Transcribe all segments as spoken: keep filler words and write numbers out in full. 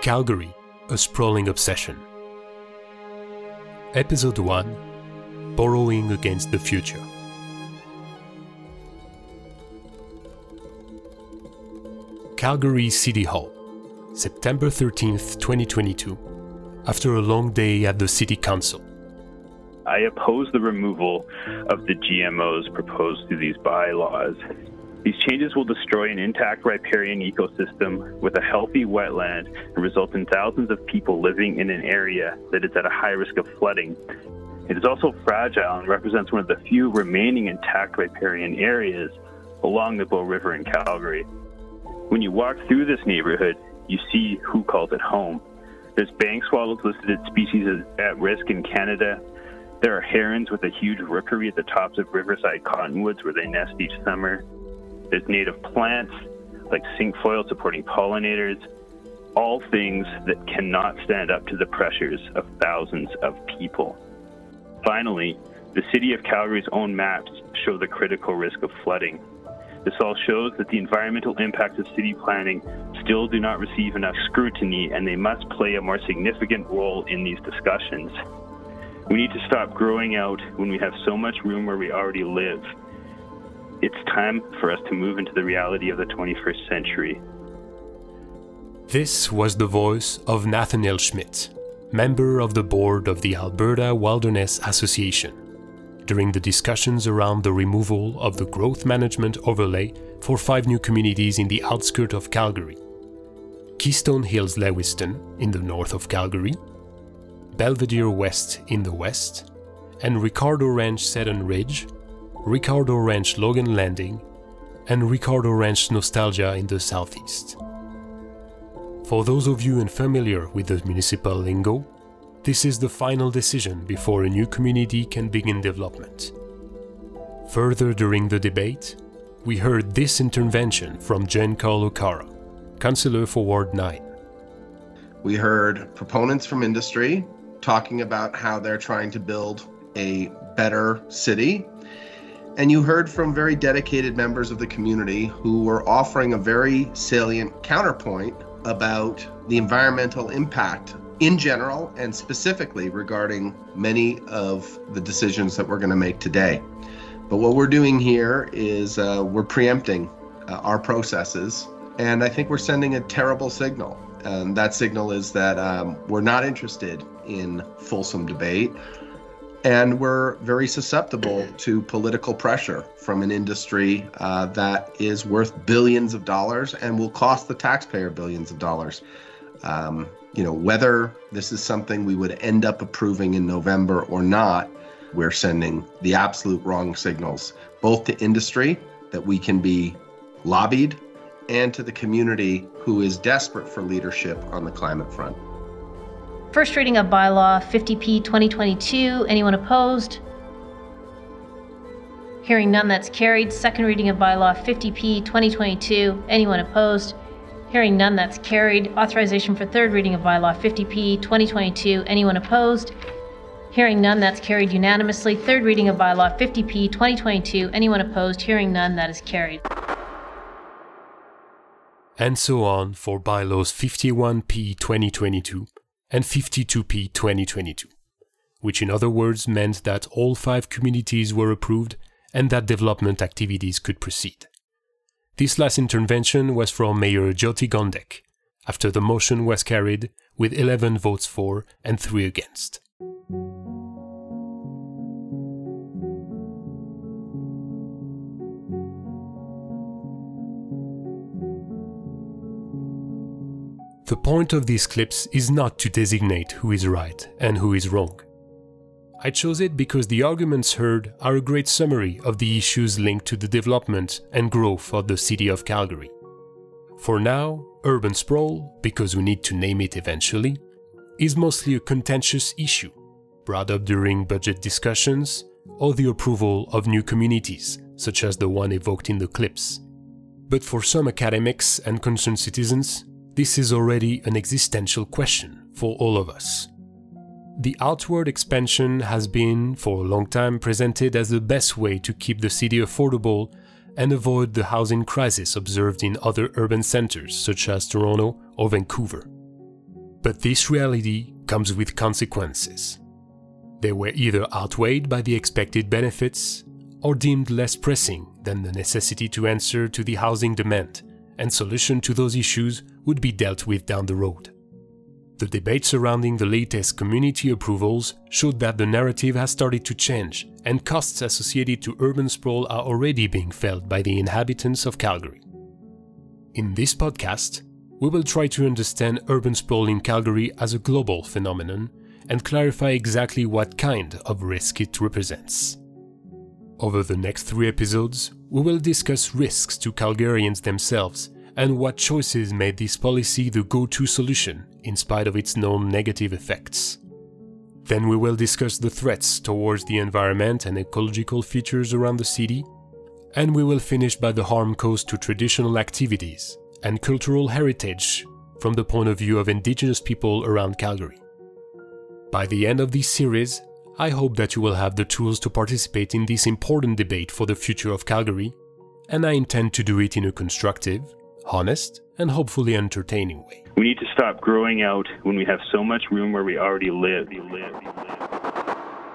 Calgary, a sprawling obsession. Episode one, Borrowing Against the Future. Calgary City Hall, September thirteenth, twenty twenty-two, after a long day at the City Council. I oppose the removal of the G M Os proposed through these bylaws. These changes will destroy an intact riparian ecosystem with a healthy wetland and result in thousands of people living in an area that is at a high risk of flooding. It is also fragile and represents one of the few remaining intact riparian areas along the Bow River in Calgary. When you walk through this neighborhood, you see who calls it home. There's bank swallows listed as species at risk in Canada. There are herons with a huge rookery at the tops of riverside cottonwoods where they nest each summer. There's native plants like cinquefoil supporting pollinators, all things that cannot stand up to the pressures of thousands of people. Finally, the City of Calgary's own maps show the critical risk of flooding. This all shows that the environmental impacts of city planning still do not receive enough scrutiny, and they must play a more significant role in these discussions. We need to stop growing out when we have so much room where we already live. It's time for us to move into the reality of the twenty-first century. This was the voice of Nathaniel Schmidt, member of the board of the Alberta Wilderness Association, during the discussions around the removal of the growth management overlay for five new communities in the outskirts of Calgary: Keystone Hills Lewiston in the north of Calgary, Belvedere West in the west, and Ricardo Ranch Seton Ridge, Ricardo Ranch Logan Landing, and Ricardo Ranch Nostalgia in the southeast. For those of you unfamiliar with the municipal lingo, this is the final decision before a new community can begin development. Further during the debate, we heard this intervention from Jen Carl O'Cara, councillor for Ward nine. We heard proponents from industry talking about how they're trying to build a better city. And you heard from very dedicated members of the community who were offering a very salient counterpoint about the environmental impact in general and specifically regarding many of the decisions that we're going to make today. But what we're doing here is uh, we're preempting uh, our processes, and I think we're sending a terrible signal. And that signal is that um, we're not interested in fulsome debate. And we're very susceptible to political pressure from an industry uh, that is worth billions of dollars and will cost the taxpayer billions of dollars. Um, you know, whether this is something we would end up approving in November or not, we're sending the absolute wrong signals, both to industry, that we can be lobbied, and to the community who is desperate for leadership on the climate front. First reading of bylaw fifty P twenty twenty-two. Anyone opposed? Hearing none, that's carried. Second reading of bylaw fifty P twenty twenty-two. Anyone opposed? Hearing none, that's carried. Authorization for third reading of bylaw fifty P twenty twenty-two. Anyone opposed? Hearing none, that's carried unanimously. Third reading of bylaw fifty P twenty twenty-two. Anyone opposed? Hearing none, that is carried. And so on for bylaws fifty-one P twenty twenty-two. And fifty-two P twenty twenty-two, which in other words meant that all five communities were approved and that development activities could proceed. This last intervention was from Mayor Jyoti Gondek, after the motion was carried with eleven votes for and three against. The point of these clips is not to designate who is right and who is wrong. I chose it because the arguments heard are a great summary of the issues linked to the development and growth of the City of Calgary. For now, urban sprawl, because we need to name it eventually, is mostly a contentious issue, brought up during budget discussions or the approval of new communities, such as the one evoked in the clips. But for some academics and concerned citizens, this is already an existential question for all of us. The outward expansion has been, for a long time, presented as the best way to keep the city affordable and avoid the housing crisis observed in other urban centers such as Toronto or Vancouver. But this reality comes with consequences. They were either outweighed by the expected benefits or deemed less pressing than the necessity to answer to the housing demand, and solution to those issues would be dealt with down the road. The debate surrounding the latest community approvals showed that the narrative has started to change, and costs associated to urban sprawl are already being felt by the inhabitants of Calgary. In this podcast, we will try to understand urban sprawl in Calgary as a global phenomenon and clarify exactly what kind of risk it represents. Over the next three episodes, we will discuss risks to Calgarians themselves and what choices made this policy the go-to solution in spite of its known negative effects. Then we will discuss the threats towards the environment and ecological features around the city, and we will finish by the harm caused to traditional activities and cultural heritage from the point of view of Indigenous people around Calgary. By the end of this series, I hope that you will have the tools to participate in this important debate for the future of Calgary, and I intend to do it in a constructive, honest, and hopefully entertaining way. We need to stop growing out when we have so much room where we already live. We live, we live.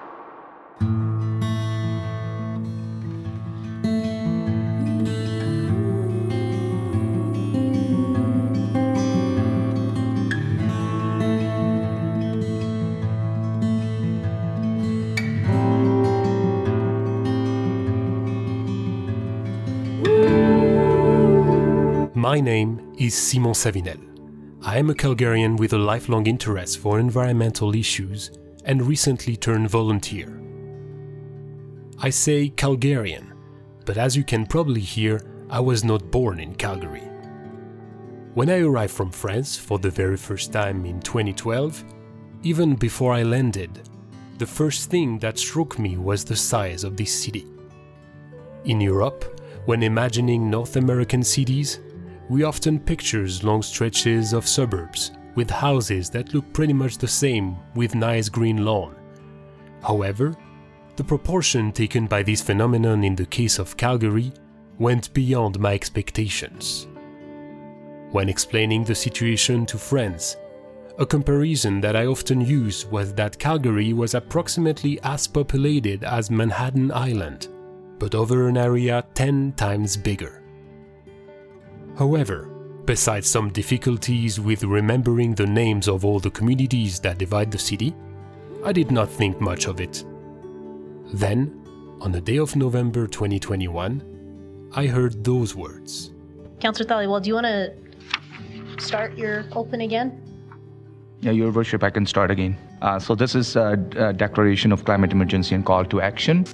My name is Simon Savinel. I am a Calgarian with a lifelong interest for environmental issues and recently turned volunteer. I say Calgarian, but as you can probably hear, I was not born in Calgary. When I arrived from France for the very first time in twenty twelve, even before I landed, the first thing that struck me was the size of this city. In Europe, when imagining North American cities, we often picture long stretches of suburbs with houses that look pretty much the same with nice green lawn. However, the proportion taken by this phenomenon in the case of Calgary went beyond my expectations. When explaining the situation to friends, a comparison that I often use was that Calgary was approximately as populated as Manhattan Island, but over an area ten times bigger. However, besides some difficulties with remembering the names of all the communities that divide the city, I did not think much of it. Then, on the day of November twenty twenty-one, I heard those words. Councillor Thaliwal, do you want to start your open again? Yeah, Your Worship, I can start again. Uh, so this is a, a declaration of climate emergency and call to action.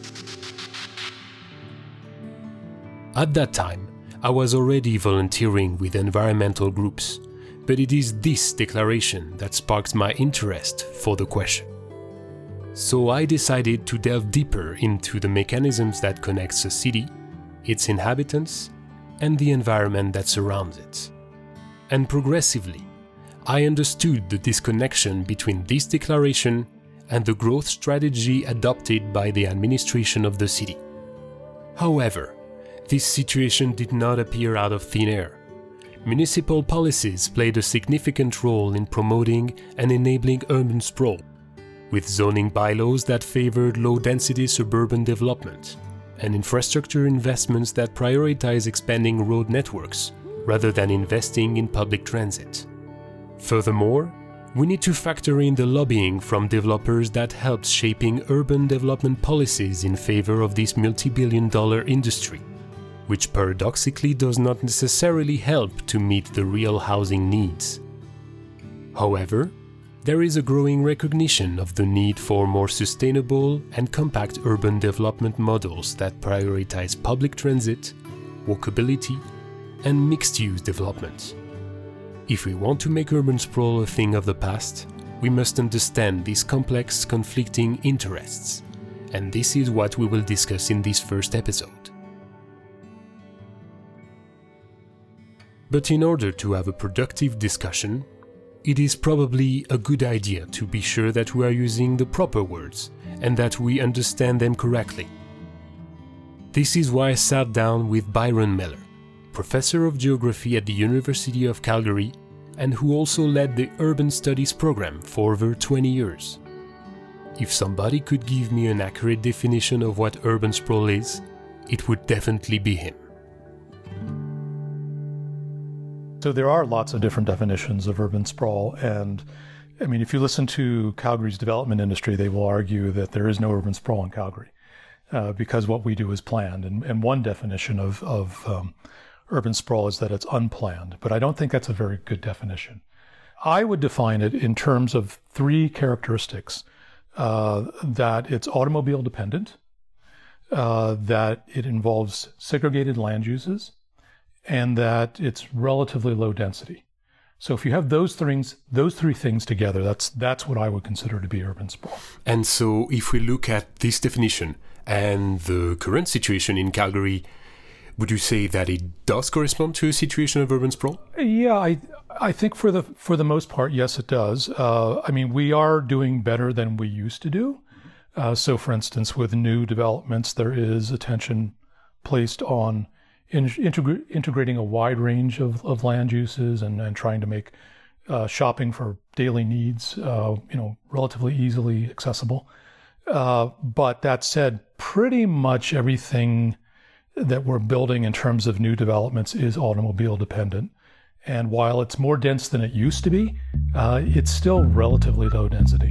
At that time, I was already volunteering with environmental groups, but it is this declaration that sparked my interest for the question. So I decided to delve deeper into the mechanisms that connects a city, its inhabitants, and the environment that surrounds it. And progressively, I understood the disconnection between this declaration and the growth strategy adopted by the administration of the city. However, this situation did not appear out of thin air. Municipal policies played a significant role in promoting and enabling urban sprawl, with zoning bylaws that favored low-density suburban development, and infrastructure investments that prioritize expanding road networks rather than investing in public transit. Furthermore, we need to factor in the lobbying from developers that helped shaping urban development policies in favor of this multi-billion dollar industry, which paradoxically does not necessarily help to meet the real housing needs. However, there is a growing recognition of the need for more sustainable and compact urban development models that prioritize public transit, walkability, and mixed-use development. If we want to make urban sprawl a thing of the past, we must understand these complex, conflicting interests, and this is what we will discuss in this first episode. But in order to have a productive discussion, it is probably a good idea to be sure that we are using the proper words and that we understand them correctly. This is why I sat down with Byron Miller, professor of geography at the University of Calgary and who also led the Urban Studies program for over twenty years. If somebody could give me an accurate definition of what urban sprawl is, it would definitely be him. So there are lots of different definitions of urban sprawl, and I mean, if you listen to Calgary's development industry, they will argue that there is no urban sprawl in Calgary uh, because what we do is planned. And, and one definition of, of um, urban sprawl is that it's unplanned, but I don't think that's a very good definition. I would define it in terms of three characteristics, uh, that it's automobile dependent, uh, that it involves segregated land uses, and that it's relatively low density. So if you have those things, those three things together, that's that's what I would consider to be urban sprawl. And so if we look at this definition and the current situation in Calgary, would you say that it does correspond to a situation of urban sprawl? Yeah, I I think for the for the most part, yes, it does. Uh, I mean, we are doing better than we used to do. Uh, so, for instance, with new developments, there is attention placed on in, integra- integrating a wide range of, of land uses and, and trying to make uh, shopping for daily needs, uh, you know, relatively easily accessible. Uh, but that said, pretty much everything that we're building in terms of new developments is automobile dependent. And while it's more dense than it used to be, uh, it's still relatively low density.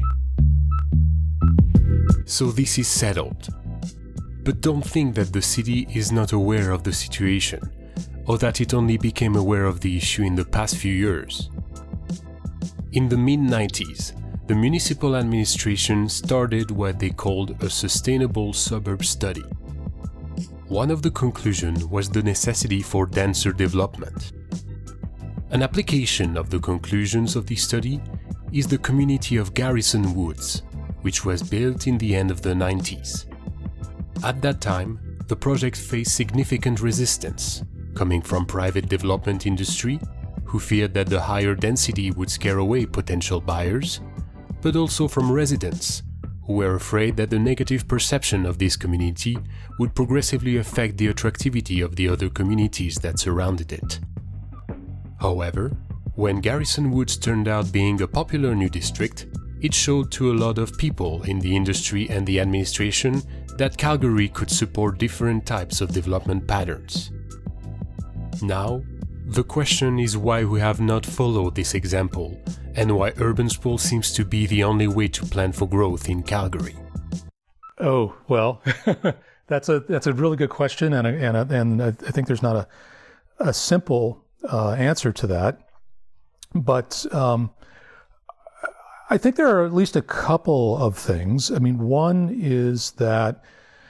So this is settled. But don't think that the city is not aware of the situation, or that it only became aware of the issue in the past few years. In the mid nineties, the municipal administration started what they called a sustainable suburb study. One of the conclusions was the necessity for denser development. An application of the conclusions of this study is the community of Garrison Woods, which was built in the end of the nineties. At that time, the project faced significant resistance, coming from private development industry, who feared that the higher density would scare away potential buyers, but also from residents, who were afraid that the negative perception of this community would progressively affect the attractivity of the other communities that surrounded it. However, when Garrison Woods turned out being a popular new district, it showed to a lot of people in the industry and the administration that Calgary could support different types of development patterns. Now, the question is why we have not followed this example, and why urban sprawl seems to be the only way to plan for growth in Calgary. Oh, well, that's a that's a really good question, and a, and a, and I think there's not a a simple uh, answer to that. But um, I think there are at least a couple of things. I mean, one is that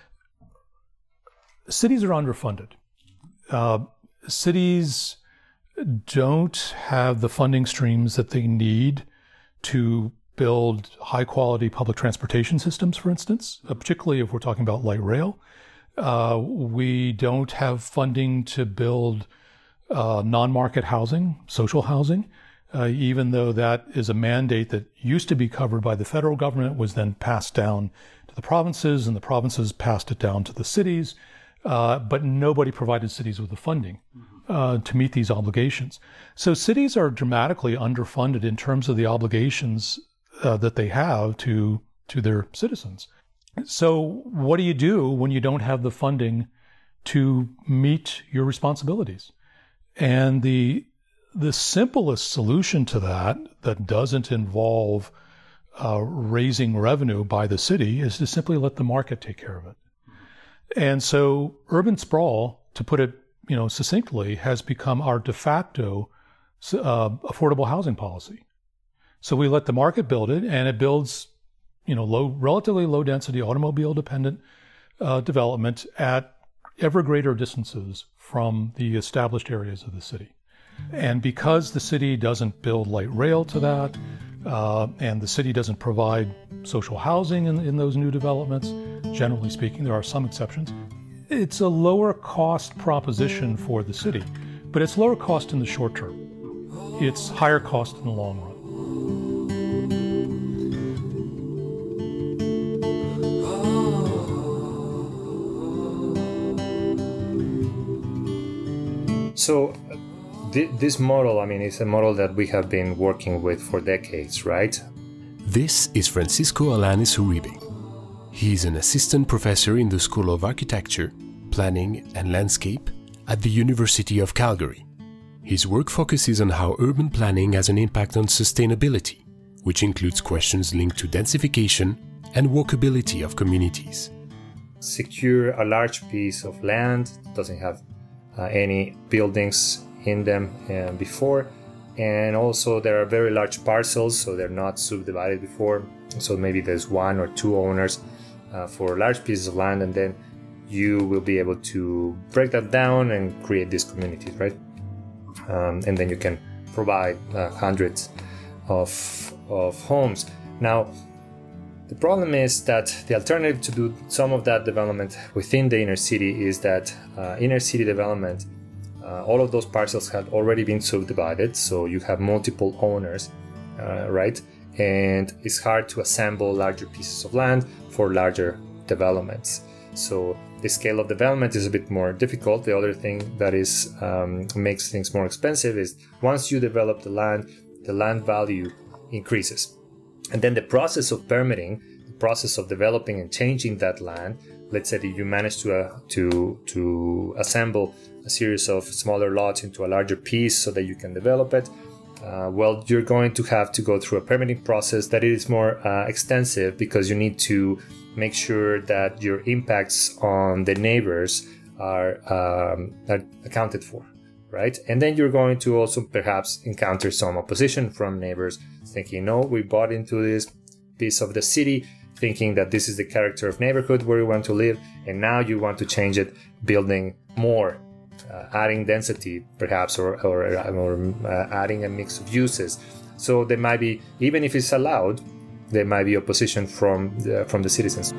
cities are underfunded. Uh, cities don't have the funding streams that they need to build high-quality public transportation systems, for instance, uh, particularly if we're talking about light rail. Uh, we don't have funding to build uh, non-market housing, social housing. Uh, even though that is a mandate that used to be covered by the federal government, was then passed down to the provinces, and the provinces passed it down to the cities, uh, but nobody provided cities with the funding uh, to meet these obligations. So cities are dramatically underfunded in terms of the obligations uh, that they have to to their citizens. So what do you do when you don't have the funding to meet your responsibilities? And the The simplest solution to that, that doesn't involve uh, raising revenue by the city, is to simply let the market take care of it. And so urban sprawl, to put it you know, succinctly, has become our de facto uh, affordable housing policy. So we let the market build it, and it builds you know, low, relatively low density, automobile dependent uh, development at ever greater distances from the established areas of the city. And because the city doesn't build light rail to that, uh, and the city doesn't provide social housing in, in those new developments, generally speaking, there are some exceptions, it's a lower cost proposition for the city. But it's lower cost in the short term. It's higher cost in the long run. So th- this model, I mean, it's a model that we have been working with for decades, right? This is Francisco Alanis Uribe. He is an assistant professor in the School of Architecture, Planning and Landscape at the University of Calgary. His work focuses on how urban planning has an impact on sustainability, which includes questions linked to densification and walkability of communities. Secure a large piece of land, doesn't have uh, any buildings in them uh, before, and also there are very large parcels, so they're not subdivided before, so maybe there's one or two owners uh, for large pieces of land, and then you will be able to break that down and create these communities, right? Um, and then you can provide uh, hundreds of, of homes. Now, the problem is that the alternative to do some of that development within the inner city is that uh, inner city development, uh, all of those parcels have already been subdivided, so you have multiple owners, uh, right? And it's hard to assemble larger pieces of land for larger developments. So the scale of development is a bit more difficult. The other thing that is um, makes things more expensive is once you develop the land, the land value increases. And then the process of permitting, the process of developing and changing that land, let's say that you manage to uh, to to assemble a series of smaller lots into a larger piece so that you can develop it, uh, well, you're going to have to go through a permitting process that is more uh, extensive because you need to make sure that your impacts on the neighbors are, um, are accounted for, right? And then you're going to also perhaps encounter some opposition from neighbors thinking, no, we bought into this piece of the city thinking that this is the character of neighborhood where we want to live, and now you want to change it, building more, uh, adding density perhaps, or, or, or uh, adding a mix of uses. So there might be, even if it's allowed, there might be opposition from the, from the citizens.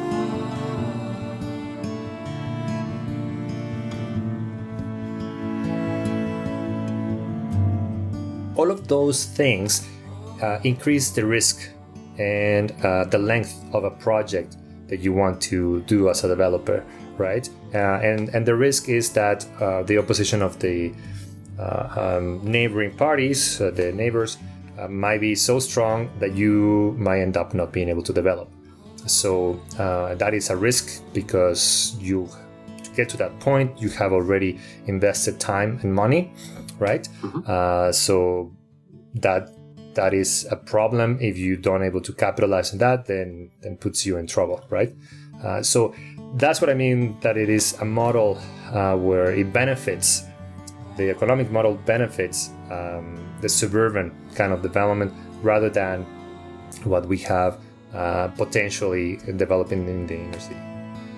All of those things uh, increase the risk and uh, the length of a project that you want to do as a developer, right? Uh, and, and the risk is that uh, the opposition of the uh, um, neighboring parties, uh, the neighbors, Uh, might be so strong that you might end up not being able to develop. So uh, that is a risk because you, to get to that point, you have already invested time and money, right? Mm-hmm. Uh, so that that is a problem. If you don't able to capitalize on that, then then puts you in trouble, right? Uh, so that's what I mean, that it is a model uh, where it benefits, the economic model benefits um, the suburban kind of development rather than what we have uh, potentially developing in the inner city.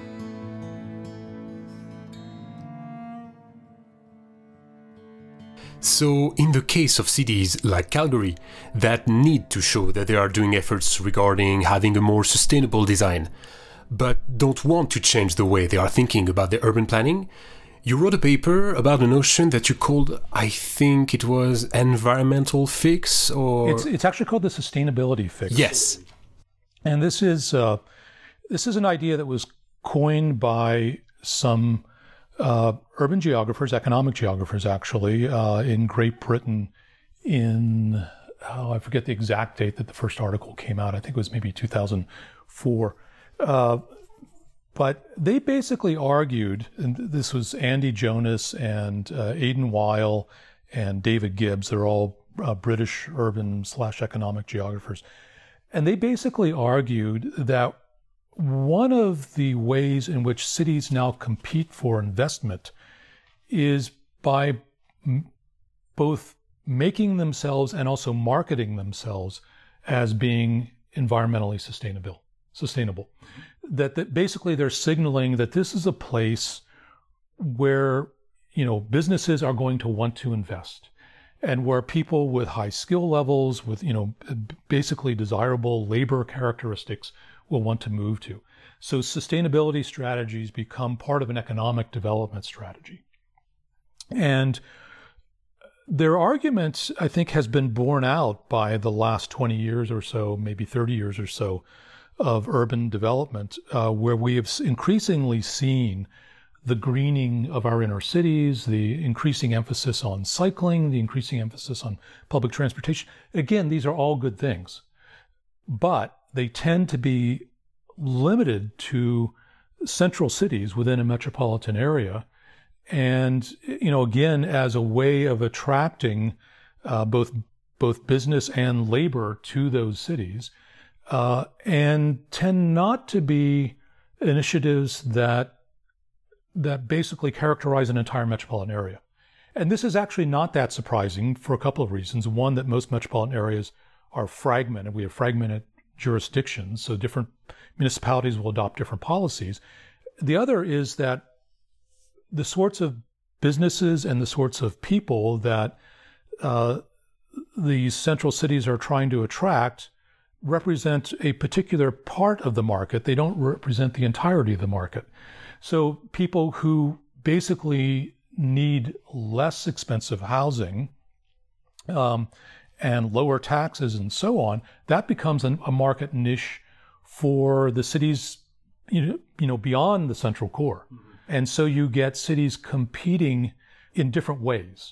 So, in the case of cities like Calgary that need to show that they are doing efforts regarding having a more sustainable design, but don't want to change the way they are thinking about their urban planning, you wrote a paper about a notion that you called, I think it was environmental fix, or... It's, it's actually called the sustainability fix. Yes. And this is uh, this is an idea that was coined by some uh, urban geographers, economic geographers actually, uh, in Great Britain in, oh, I forget the exact date that the first article came out. I think it was maybe two thousand four. Uh, But they basically argued, and this was Andy Jonas and uh, Aidan Weil and David Gibbs. They're all uh, British urban slash economic geographers. And they basically argued that one of the ways in which cities now compete for investment is by m- both making themselves and also marketing themselves as being environmentally sustainable. sustainable. That, that basically they're signaling that this is a place where, you know, businesses are going to want to invest, and where people with high skill levels, with, you know, basically desirable labor characteristics will want to move to. So sustainability strategies become part of an economic development strategy. And their argument, I think, has been borne out by the last twenty years or so, maybe thirty years or so, of urban development, uh, where we have increasingly seen the greening of our inner cities, the increasing emphasis on cycling, the increasing emphasis on public transportation. Again, these are all good things, but they tend to be limited to central cities within a metropolitan area. And, you know, again, as a way of attracting uh, both both business and labor to those cities, uh, and tend not to be initiatives that that basically characterize an entire metropolitan area. And this is actually not that surprising for a couple of reasons. One, that most metropolitan areas are fragmented. We have fragmented jurisdictions, so different municipalities will adopt different policies. The other is that the sorts of businesses and the sorts of people that uh, these central cities are trying to attract represent a particular part of the market. They don't represent the entirety of the market. So people who basically need less expensive housing um, and lower taxes and so on, that becomes an, a market niche for the cities, you know, you know, beyond the central core. Mm-hmm. And so you get cities competing in different ways.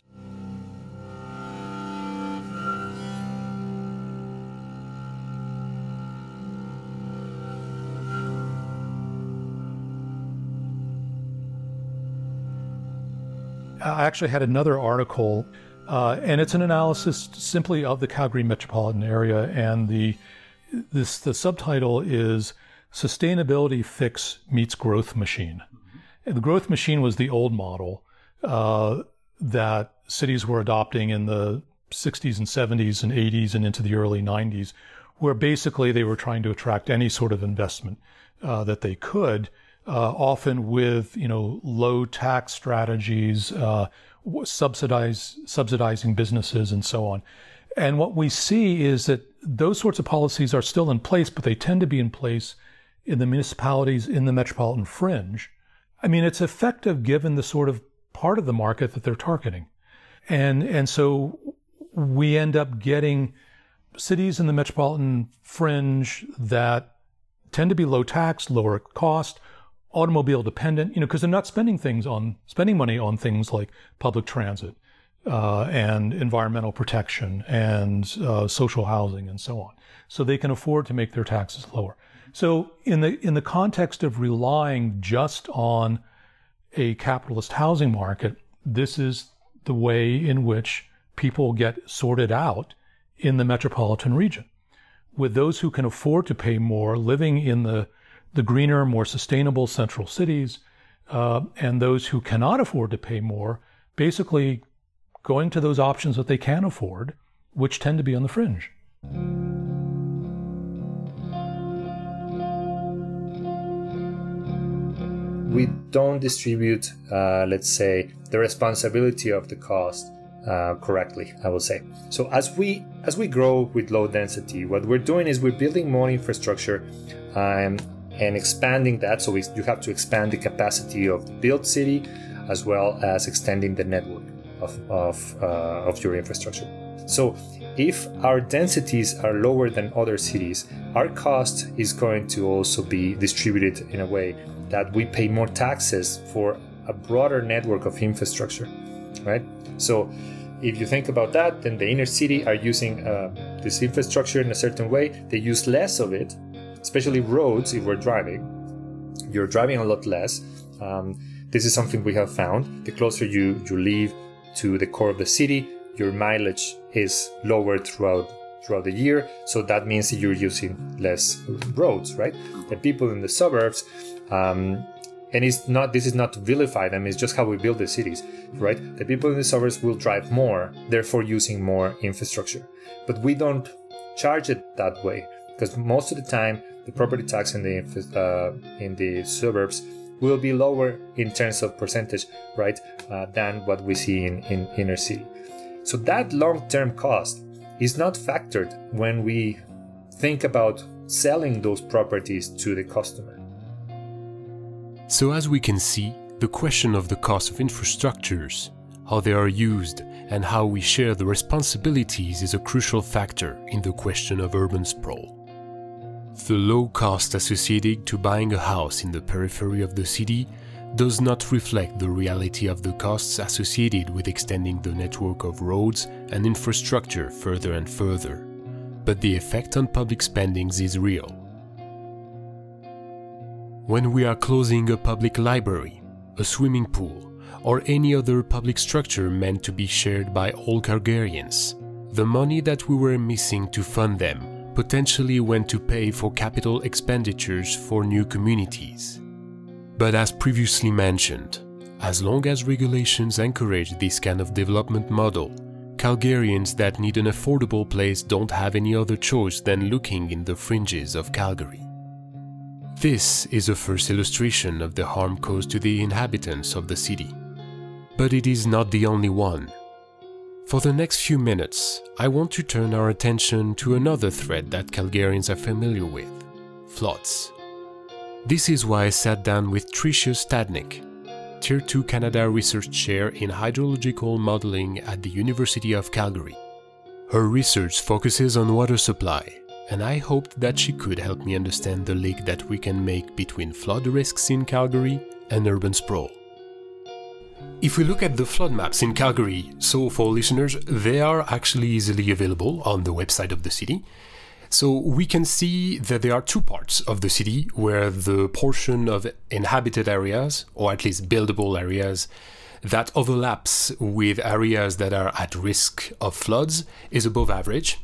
I actually had another article, uh, and it's an analysis simply of the Calgary metropolitan area, and the this the subtitle is "Sustainability Fix Meets Growth Machine." Mm-hmm. And the growth machine was the old model uh, that cities were adopting in the sixties and seventies and eighties and into the early nineties, where basically they were trying to attract any sort of investment uh, that they could. Uh, often with, you know, low tax strategies, uh, subsidize, subsidizing businesses and so on. And what we see is that those sorts of policies are still in place, but they tend to be in place in the municipalities in the metropolitan fringe. I mean, it's effective given the sort of part of the market that they're targeting. And, and so we end up getting cities in the metropolitan fringe that tend to be low tax, lower cost, automobile dependent, you know, because they're not spending things on spending money on things like public transit uh, and environmental protection and uh, social housing and so on. So they can afford to make their taxes lower. So in the in the context of relying just on a capitalist housing market, this is the way in which people get sorted out in the metropolitan region, with those who can afford to pay more living in the the greener, more sustainable central cities, uh, and those who cannot afford to pay more, basically going to those options that they can afford, which tend to be on the fringe. We don't distribute, uh, let's say, the responsibility of the cost uh, correctly, I will say. So as we as we grow with low density, what we're doing is we're building more infrastructure um, and expanding that. So we, you have to expand the capacity of the built city as well as extending the network of, of, uh, of your infrastructure. So if our densities are lower than other cities, our cost is going to also be distributed in a way that we pay more taxes for a broader network of infrastructure, right? So if you think about that, then the inner city are using uh, this infrastructure in a certain way. They use less of it, especially roads. If we're driving, you're driving a lot less. Um, this is something we have found. The closer you, you live to the core of the city, your mileage is lower throughout throughout the year. So that means that you're using less roads, right? The people in the suburbs, um, and it's not, this is not to vilify them, it's just how we build the cities, right? The people in the suburbs will drive more, therefore using more infrastructure. But we don't charge it that way, because most of the time, the property tax in the uh, in the suburbs will be lower in terms of percentage, right, uh, than what we see in, in inner city. So that long-term cost is not factored when we think about selling those properties to the customer. So as we can see, the question of the cost of infrastructures, how they are used, and how we share the responsibilities is a crucial factor in the question of urban sprawl. The low cost associated to buying a house in the periphery of the city does not reflect the reality of the costs associated with extending the network of roads and infrastructure further and further, but the effect on public spendings is real. When we are closing a public library, a swimming pool, or any other public structure meant to be shared by all Calgarians, the money that we were missing to fund them potentially went to pay for capital expenditures for new communities. But as previously mentioned, as long as regulations encourage this kind of development model, Calgarians that need an affordable place don't have any other choice than looking in the fringes of Calgary. This is a first illustration of the harm caused to the inhabitants of the city. But it is not the only one. For the next few minutes, I want to turn our attention to another threat that Calgarians are familiar with: floods. This is why I sat down with Tricia Stadnik, Tier two Canada Research Chair in Hydrological Modeling at the University of Calgary. Her research focuses on water supply, and I hoped that she could help me understand the link that we can make between flood risks in Calgary and urban sprawl. If we look at the flood maps in Calgary, so for listeners, they are actually easily available on the website of the city. So we can see that there are two parts of the city where the portion of inhabited areas, or at least buildable areas, that overlaps with areas that are at risk of floods is above average.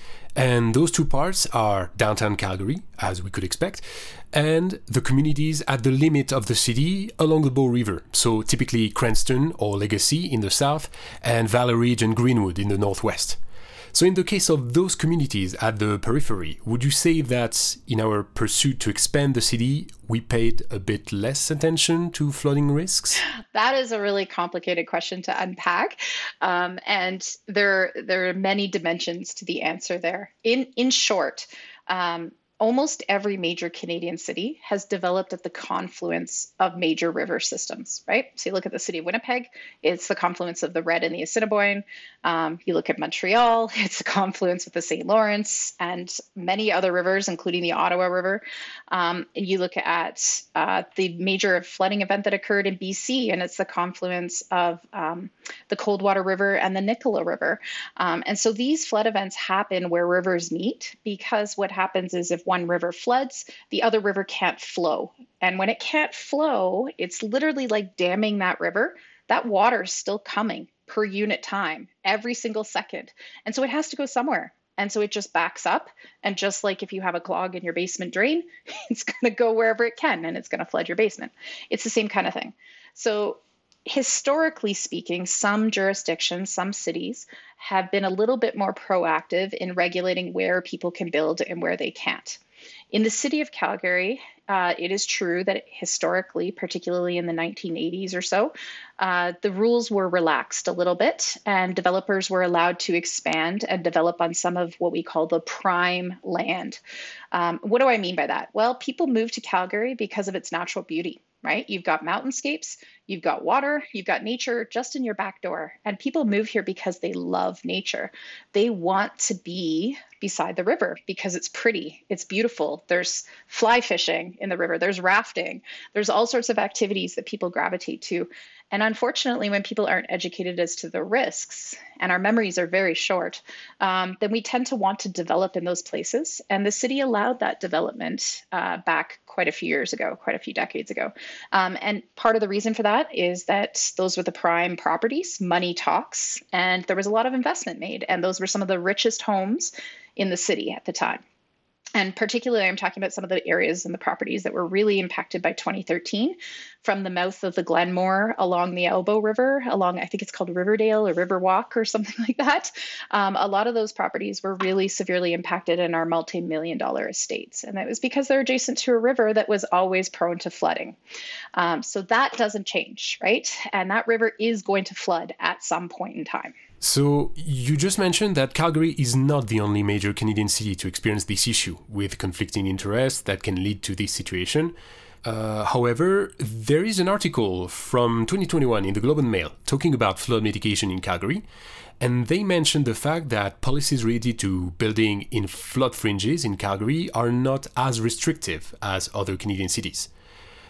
And those two parts are downtown Calgary, as we could expect, and the communities at the limit of the city along the Bow River, so typically Cranston or Legacy in the south, and Valley Ridge and Greenwood in the northwest. So in the case of those communities at the periphery, would you say that in our pursuit to expand the city, we paid a bit less attention to flooding risks? That is a really complicated question to unpack. Um, and there, there are many dimensions to the answer there. In, in short, um, almost every major Canadian city has developed at the confluence of major river systems, right? So you look at the city of Winnipeg, it's the confluence of the Red and the Assiniboine. Um, you look at Montreal, it's a confluence with the Saint Lawrence and many other rivers, including the Ottawa River. Um, and you look at uh, the major flooding event that occurred in B C, and it's the confluence of um, the Coldwater River and the Nicola River. Um, and so these flood events happen where rivers meet, because what happens is if one river floods, the other river can't flow. And when it can't flow, it's literally like damming that river. That water is still coming per unit time every single second. And so it has to go somewhere. And so it just backs up. And just like if you have a clog in your basement drain, it's going to go wherever it can and it's going to flood your basement. It's the same kind of thing. So historically speaking, some jurisdictions, some cities have been a little bit more proactive in regulating where people can build and where they can't. In the city of Calgary, uh, it is true that historically, particularly in the nineteen eighties or so, uh, the rules were relaxed a little bit and developers were allowed to expand and develop on some of what we call the prime land. Um, what do I mean by that? Well, people move to Calgary because of its natural beauty, right? You've got mountainscapes, you've got water, you've got nature just in your back door. And people move here because they love nature. They want to be beside the river because it's pretty, it's beautiful. There's fly fishing in the river, there's rafting, there's all sorts of activities that people gravitate to. And unfortunately, when people aren't educated as to the risks, and our memories are very short, um, then we tend to want to develop in those places. And the city allowed that development uh, back quite a few years ago, quite a few decades ago. Um, and part of the reason for that is that those were the prime properties, money talks, and there was a lot of investment made. And those were some of the richest homes in the city at the time. And particularly, I'm talking about some of the areas and the properties that were really impacted by twenty thirteen, from the mouth of the Glenmore along the Elbow River, along, I think it's called Riverdale or Riverwalk or something like that. Um, a lot of those properties were really severely impacted and are multi-million dollar estates. And that was because they're adjacent to a river that was always prone to flooding. Um, so that doesn't change, right? And that river is going to flood at some point in time. So, you just mentioned that Calgary is not the only major Canadian city to experience this issue, with conflicting interests that can lead to this situation. Uh, however, there is an article from twenty twenty-one in the Globe and Mail talking about flood mitigation in Calgary, and they mentioned the fact that policies related to building in flood fringes in Calgary are not as restrictive as other Canadian cities.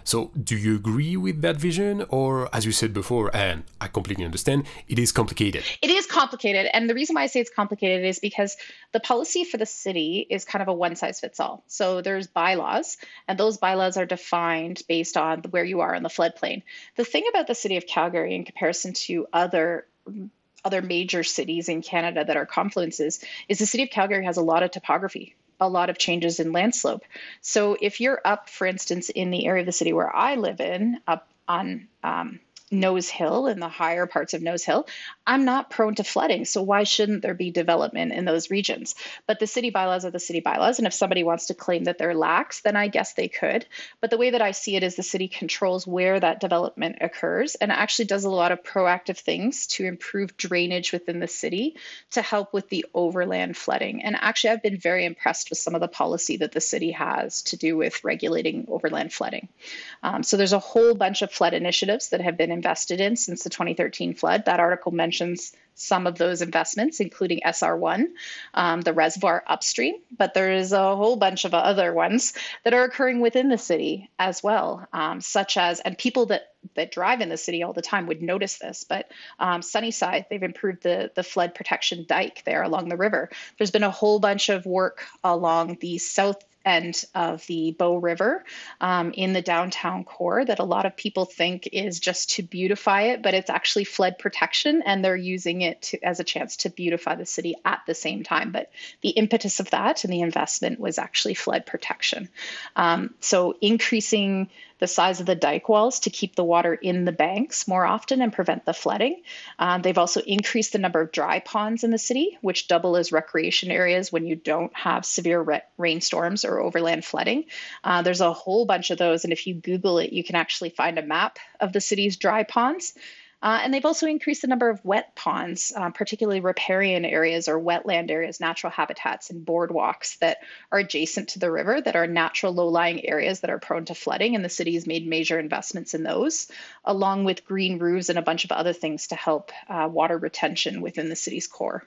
So do you agree with that vision? Or, as you said before, and I completely understand, it is complicated? It is complicated. And the reason why I say it's complicated is because the policy for the city is kind of a one size fits all. So there's bylaws, and those bylaws are defined based on where you are in the floodplain. The thing about the city of Calgary in comparison to other other major cities in Canada that are confluences is the city of Calgary has a lot of topography, a lot of changes in land slope. So if you're up, for instance, in the area of the city where I live in, up on um, Nose Hill, in the higher parts of Nose Hill, I'm not prone to flooding. So why shouldn't there be development in those regions? But the city bylaws are the city bylaws. And if somebody wants to claim that they're lax, then I guess they could. But the way that I see it is the city controls where that development occurs and actually does a lot of proactive things to improve drainage within the city to help with the overland flooding. And actually, I've been very impressed with some of the policy that the city has to do with regulating overland flooding. Um, so there's a whole bunch of flood initiatives that have been invested in since the twenty thirteen flood. That article mentions some of those investments, including S R one, um, the reservoir upstream, but there is a whole bunch of other ones that are occurring within the city as well, um, such as, and people that that drive in the city all the time would notice this, but um, Sunnyside, they've improved the, the flood protection dike there along the river. There's been a whole bunch of work along the south end of the Bow River um, in the downtown core that a lot of people think is just to beautify it, but it's actually flood protection, and they're using it to, as a chance to beautify the city at the same time. But the impetus of that and the investment was actually flood protection. Um, so increasing the size of the dike walls to keep the water in the banks more often and prevent the flooding. Um, they've also increased the number of dry ponds in the city, which double as recreation areas when you don't have severe re- rainstorms or overland flooding. Uh, there's a whole bunch of those. And if you Google it, you can actually find a map of the city's dry ponds. Uh, and they've also increased the number of wet ponds, uh, particularly riparian areas or wetland areas, natural habitats and boardwalks that are adjacent to the river that are natural low-lying areas that are prone to flooding. And the city has made major investments in those, along with green roofs and a bunch of other things to help uh, water retention within the city's core.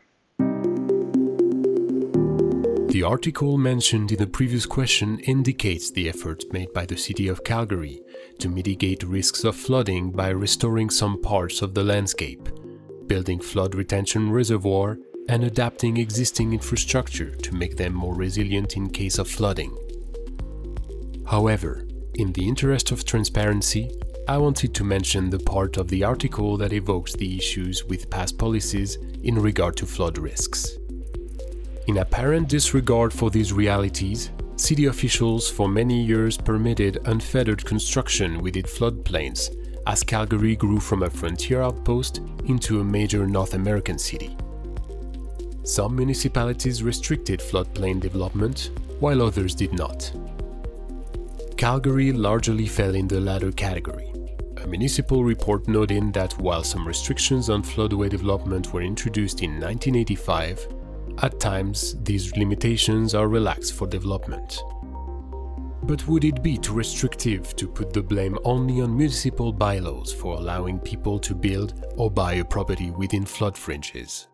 The article mentioned in the previous question indicates the efforts made by the City of Calgary to mitigate risks of flooding by restoring some parts of the landscape, building flood retention reservoir, and adapting existing infrastructure to make them more resilient in case of flooding. However, in the interest of transparency, I wanted to mention the part of the article that evokes the issues with past policies in regard to flood risks. In apparent disregard for these realities, city officials for many years permitted unfettered construction within floodplains as Calgary grew from a frontier outpost into a major North American city. Some municipalities restricted floodplain development, while others did not. Calgary largely fell in the latter category. A municipal report noting that while some restrictions on floodway development were introduced in nineteen eighty-five, at times, these limitations are relaxed for development. But would it be too restrictive to put the blame only on municipal bylaws for allowing people to build or buy a property within flood fringes?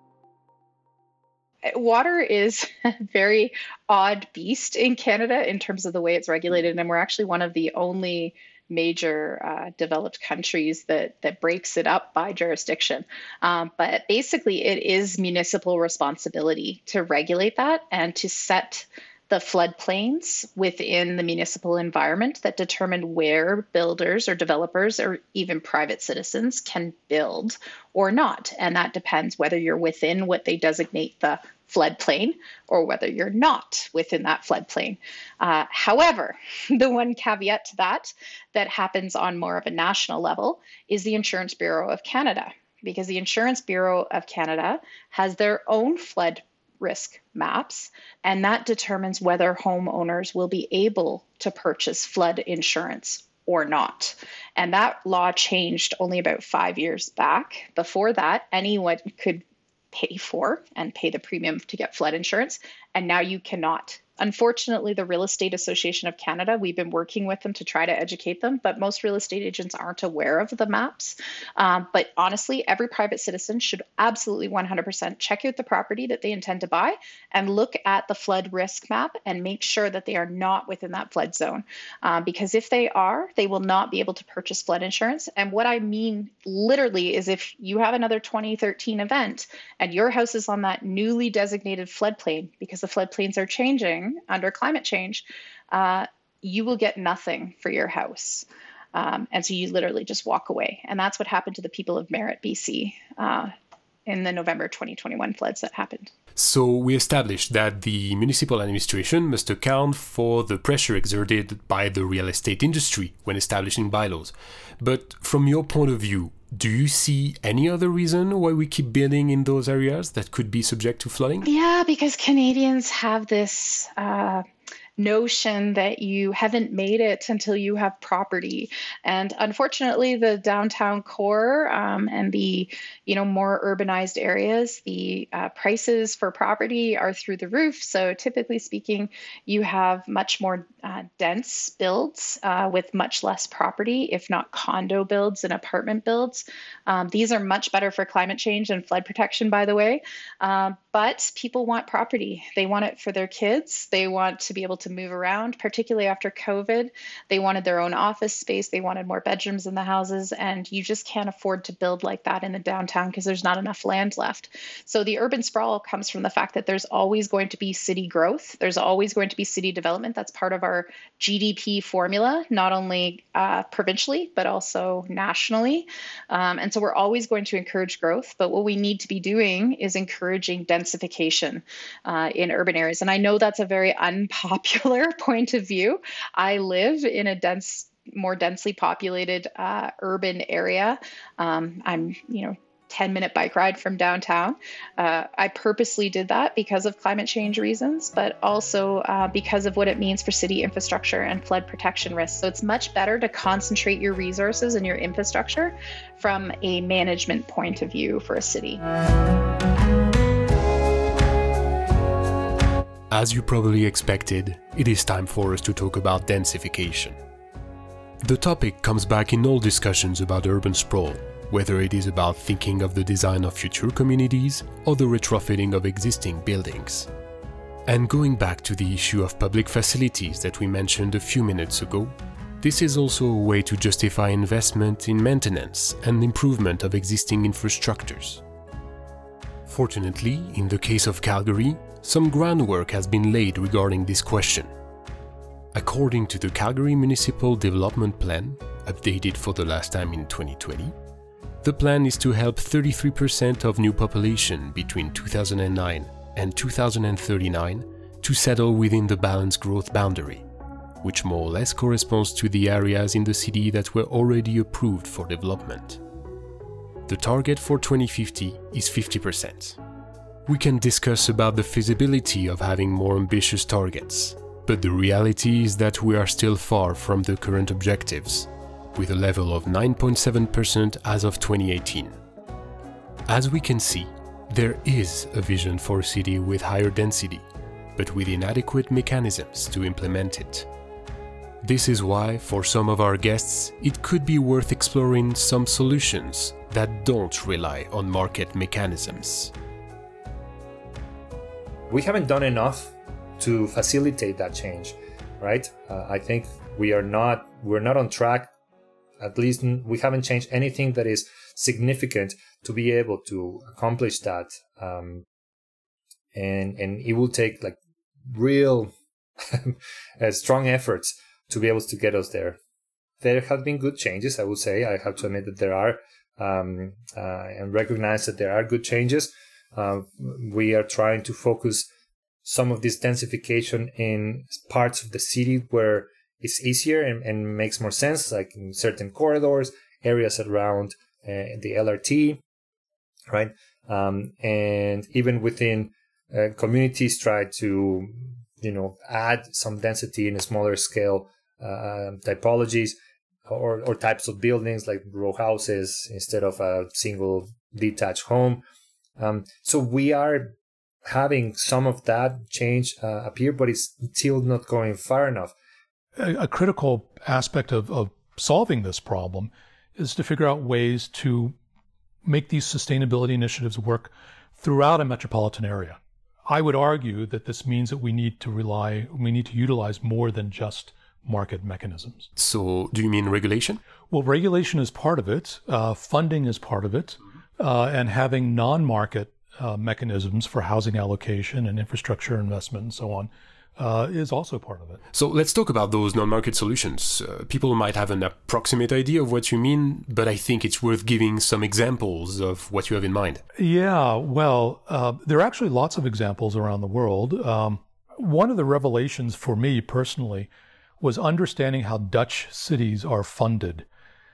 Water is a very odd beast in Canada in terms of the way it's regulated, and we're actually one of the only major uh, developed countries that that breaks it up by jurisdiction. Um, but basically, it is municipal responsibility to regulate that and to set the floodplains within the municipal environment that determine where builders or developers or even private citizens can build or not. And that depends whether you're within what they designate the floodplain or whether you're not within that floodplain. Uh, however, the one caveat to that that happens on more of a national level is the Insurance Bureau of Canada, because the Insurance Bureau of Canada has their own flood risk maps, and that determines whether homeowners will be able to purchase flood insurance or not. And that law changed only about five years back. Before that, anyone could pay for and pay the premium to get flood insurance, and now you cannot Unfortunately, the Real Estate Association of Canada, we've been working with them to try to educate them, but most real estate agents aren't aware of the maps. Um, but honestly, every private citizen should absolutely one hundred percent check out the property that they intend to buy and look at the flood risk map and make sure that they are not within that flood zone. Um, because if they are, they will not be able to purchase flood insurance. And what I mean literally is if you have another twenty thirteen event and your house is on that newly designated floodplain, because the floodplains are changing under climate change, uh, you will get nothing for your house. Um, and so you literally just walk away. And that's what happened to the people of Merritt, B C, uh, in the November twenty twenty-one floods that happened. So we established that the municipal administration must account for the pressure exerted by the real estate industry when establishing bylaws. But from your point of view, do you see any other reason why we keep building in those areas that could be subject to flooding? Yeah, because Canadians have this uh, notion that you haven't made it until you have property. And unfortunately, the downtown core um, and the you know more urbanized areas, the uh, prices for property are through the roof. So typically speaking, you have much more uh, dense builds uh, with much less property, if not condo builds and apartment builds. Um, these are much better for climate change and flood protection, by the way. Um, but people want property. They want it for their kids. They want to be able to move around, particularly after COVID. They wanted their own office space. They wanted more bedrooms in the houses. And you just can't afford to build like that in the downtown because there's not enough land left. So the urban sprawl comes from the fact that there's always going to be city growth. There's always going to be city development. That's part of our G D P formula, not only uh, provincially, but also nationally. Um, and so we're always going to encourage growth. But what we need to be doing is encouraging densification uh, in urban areas. And I know that's a very unpopular point of view. I live in a dense, more densely populated uh, urban area. Um, I'm, you know, ten minute bike ride from downtown. Uh, I purposely did that because of climate change reasons, but also uh, because of what it means for city infrastructure and flood protection risks. So it's much better to concentrate your resources and your infrastructure from a management point of view for a city. As you probably expected, it is time for us to talk about densification. The topic comes back in all discussions about urban sprawl, whether it is about thinking of the design of future communities or the retrofitting of existing buildings. And going back to the issue of public facilities that we mentioned a few minutes ago, this is also a way to justify investment in maintenance and improvement of existing infrastructures. Fortunately, in the case of Calgary, some groundwork has been laid regarding this question. According to the Calgary Municipal Development Plan, updated for the last time in twenty twenty, the plan is to help thirty-three percent of new population between two thousand nine and two thousand thirty-nine to settle within the balanced growth boundary, which more or less corresponds to the areas in the city that were already approved for development. The target for twenty fifty is fifty percent. We can discuss about the feasibility of having more ambitious targets, but the reality is that we are still far from the current objectives, with a level of nine point seven percent as of twenty eighteen. As we can see, there is a vision for a city with higher density, but with inadequate mechanisms to implement it. This is why, for some of our guests, it could be worth exploring some solutions that don't rely on market mechanisms. We haven't done enough to facilitate that change, right? Uh, I think we are not, we're not on track. At least we haven't changed anything that is significant to be able to accomplish that. Um, and, and it will take like real uh, strong efforts to be able to get us there. There have been good changes, I would say. I have to admit that there are, um, uh, and recognize that there are good changes. Uh, we are trying to focus some of this densification in parts of the city where it's easier and, and makes more sense, like in certain corridors, areas around uh, the L R T, right? Um, and even within uh, communities, try to, you know, add some density in a smaller scale uh, typologies or, or types of buildings like row houses instead of a single detached home. Um, so we are having some of that change uh, appear, but it's still not going far enough. A, a critical aspect of, of solving this problem is to figure out ways to make these sustainability initiatives work throughout a metropolitan area. I would argue that this means that we need to rely, we need to utilize more than just market mechanisms. So do you mean regulation? Well, regulation is part of it. Uh, funding is part of it. Uh, and having non-market uh, mechanisms for housing allocation and infrastructure investment and so on uh, is also part of it. So let's talk about those non-market solutions. Uh, people might have an approximate idea of what you mean, but I think it's worth giving some examples of what you have in mind. Yeah, well, uh, there are actually lots of examples around the world. Um, one of the revelations for me personally was understanding how Dutch cities are funded.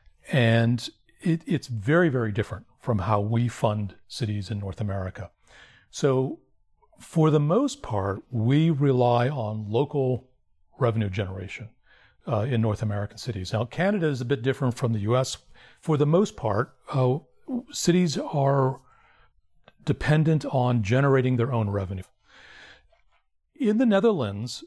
And it, it's very, very different from how we fund cities in North America. So for the most part, we rely on local revenue generation uh, in North American cities. Now, Canada is a bit different from the U S. For the most part, uh, cities are dependent on generating their own revenue. In the Netherlands,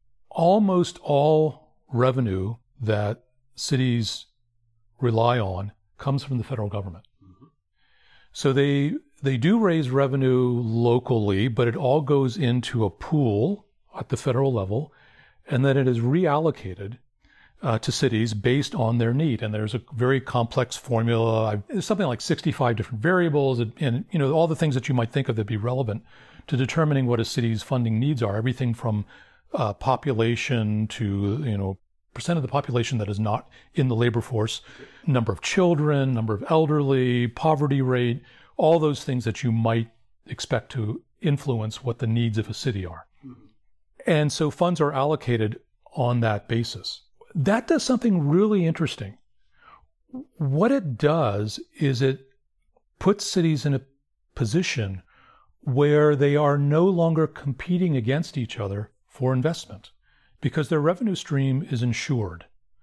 almost all revenue that cities rely on comes from the federal government. Mm-hmm. So they they do raise revenue locally, but it all goes into a pool at the federal level, and then it is reallocated uh, to cities based on their need. And there's a very complex formula. There's something like sixty-five different variables, and, and you know all the things that you might think of that be relevant to determining what a city's funding needs are. Everything from uh, population to you know. percent of the population that is not in the labor force, number of children, number of elderly, poverty rate, all those things that you might expect to influence what the needs of a city are. And so funds are allocated on that basis. That does something really interesting. What it does is it puts cities in a position where they are no longer competing against each other for investment, because their revenue stream is insured.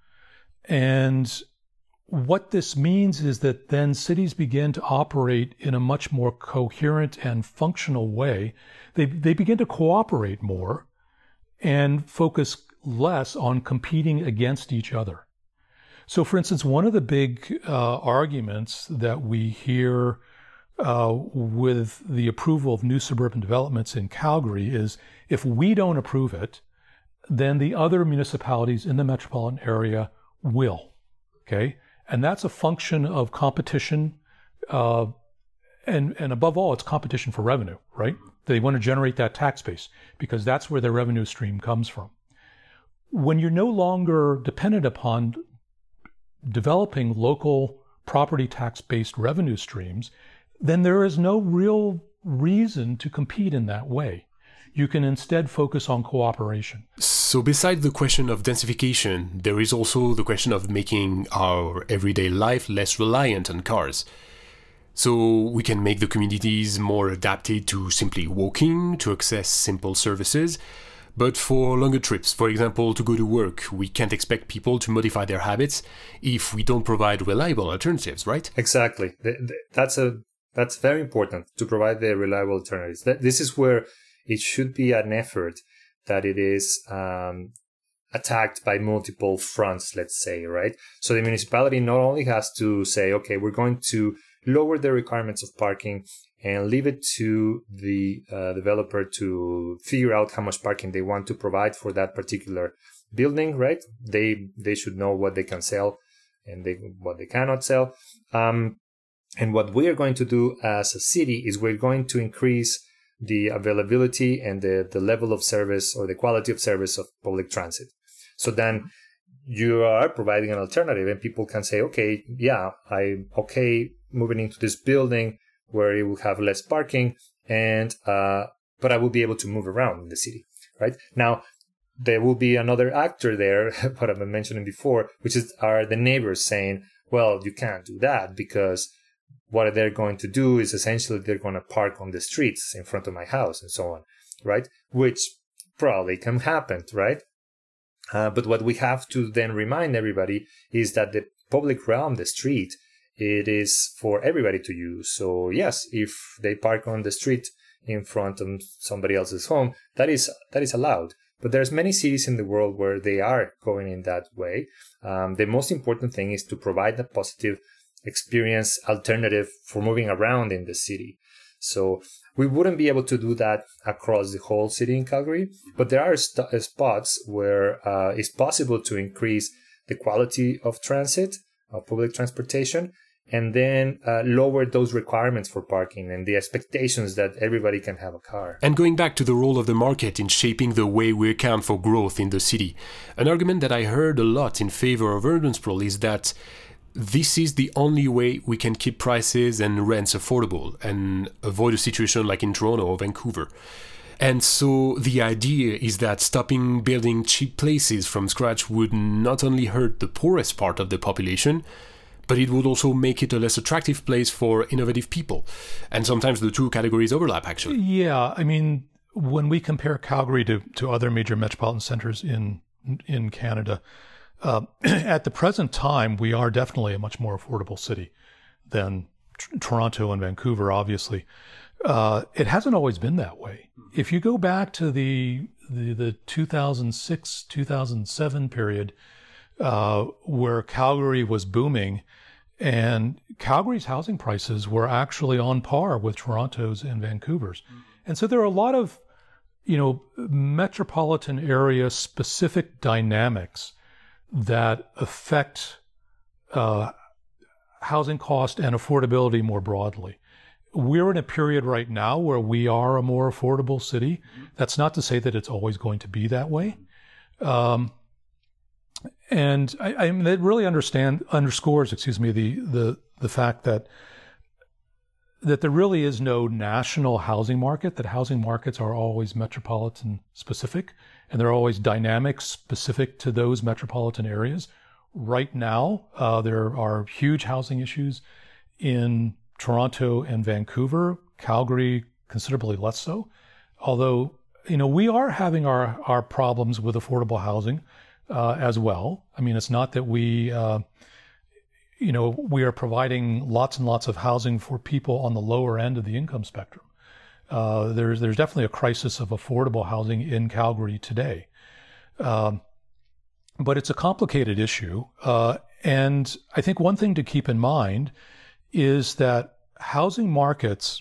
And what this means is that then cities begin to operate in a much more coherent and functional way. They, they begin to cooperate more and focus less on competing against each other. So, for instance, one of the big uh, arguments that we hear uh, with the approval of new suburban developments in Calgary is if we don't approve it, then the other municipalities in the metropolitan area will, okay? And that's a function of competition, uh, and, and above all, it's competition for revenue, right? They want to generate that tax base because that's where their revenue stream comes from. When you're no longer dependent upon developing local property tax-based revenue streams, then there is no real reason to compete in that way. You can instead focus on cooperation. So besides the question of densification, there is also the question of making our everyday life less reliant on cars. So we can make the communities more adapted to simply walking, to access simple services. But for longer trips, for example, to go to work, we can't expect people to modify their habits if we don't provide reliable alternatives, right? Exactly. That's a that's very important, to provide the reliable alternatives. This is where it should be an effort that it is um, attacked by multiple fronts, let's say, right? So the municipality not only has to say, okay, we're going to lower the requirements of parking and leave it to the uh, developer to figure out how much parking they want to provide for that particular building, right? They they should know what they can sell and they, what they cannot sell. Um, and what we are going to do as a city is we're going to increase the availability and the, the level of service or the quality of service of public transit. So then you are providing an alternative and people can say, okay, yeah, I'm okay moving into this building where it will have less parking, and uh, but I will be able to move around in the city, right? Now, there will be another actor there, what I've been mentioning before, which is are the neighbors saying, well, you can't do that because what they're going to do is essentially they're going to park on the streets in front of my house and so on, right? Which probably can happen, right? Uh, but what we have to then remind everybody is that the public realm, the street, it is for everybody to use. So yes, if they park on the street in front of somebody else's home, that is that is allowed. But there's many cities in the world where they are going in that way. Um, the most important thing is to provide a positive experience alternative for moving around in the city. So we wouldn't be able to do that across the whole city in Calgary, but there are st- spots where uh, it's possible to increase the quality of transit, of public transportation, and then uh, lower those requirements for parking and the expectations that everybody can have a car. And going back to the role of the market in shaping the way we account for growth in the city, an argument that I heard a lot in favor of urban sprawl is that this is the only way we can keep prices and rents affordable and avoid a situation like in Toronto or Vancouver. And so the idea is that stopping building cheap places from scratch would not only hurt the poorest part of the population, but it would also make it a less attractive place for innovative people. And sometimes the two categories overlap, actually. Yeah, I mean, when we compare Calgary to, to other major metropolitan centers in in Canada, uh, at the present time, we are definitely a much more affordable city than t- Toronto and Vancouver, obviously. Uh, it hasn't always been that way. If you go back to the the, the two thousand six, two thousand seven period, uh, where Calgary was booming, and Calgary's housing prices were actually on par with Toronto's and Vancouver's. And so there are a lot of, you know, metropolitan area specific dynamics that affect uh, housing cost and affordability more broadly. We're in a period right now where we are a more affordable city. That's not to say that it's always going to be that way. Um, and I, I mean, it really understand underscores, excuse me, the the the fact that that there really is no national housing market. That housing markets are always metropolitan specific, and they're always dynamic specific to those metropolitan areas. Right now, uh, there are huge housing issues in Toronto and Vancouver, Calgary considerably less so. Although, you know, we are having our, our problems with affordable housing uh, as well. I mean, it's not that we, uh, you know, we are providing lots and lots of housing for people on the lower end of the income spectrum. Uh, there's there's definitely a crisis of affordable housing in Calgary today. Um, but it's a complicated issue. Uh, and I think one thing to keep in mind is that housing markets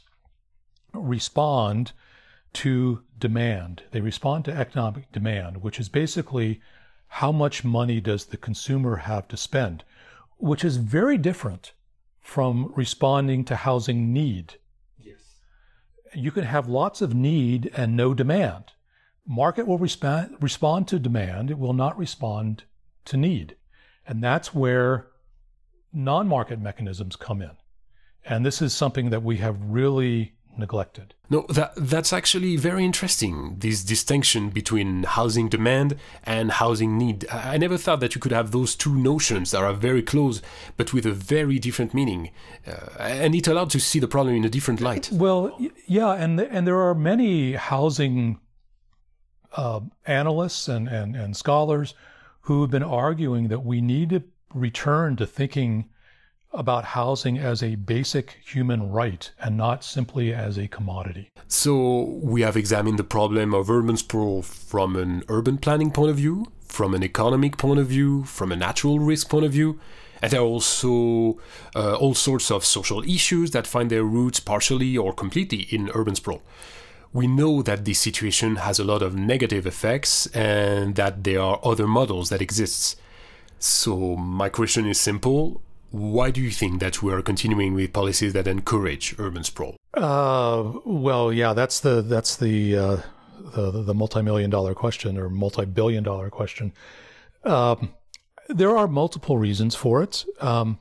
respond to demand. They respond to economic demand, which is basically how much money does the consumer have to spend, which is very different from responding to housing need. Yes. You can have lots of need and no demand. Market will respond respond to demand. It will not respond to need. And that's where non-market mechanisms come in. And this is something that we have really neglected. No, that that's actually very interesting, this distinction between housing demand and housing need. I never thought that you could have those two notions that are very close, but with a very different meaning. Uh, and it allowed to see the problem in a different light. Well, yeah, and and there are many housing uh, analysts and, and, and scholars who have been arguing that we need to return to thinking about housing as a basic human right and not simply as a commodity. So we have examined the problem of urban sprawl from an urban planning point of view, from an economic point of view, from a natural risk point of view, and there are also uh, all sorts of social issues that find their roots partially or completely in urban sprawl. We know that this situation has a lot of negative effects and that there are other models that exist. So my question is simple. Why do you think that we are continuing with policies that encourage urban sprawl? Uh, well, yeah, that's the that's the uh, the, the multi-million dollar question or multi-billion dollar question. Um, there are multiple reasons for it. Um,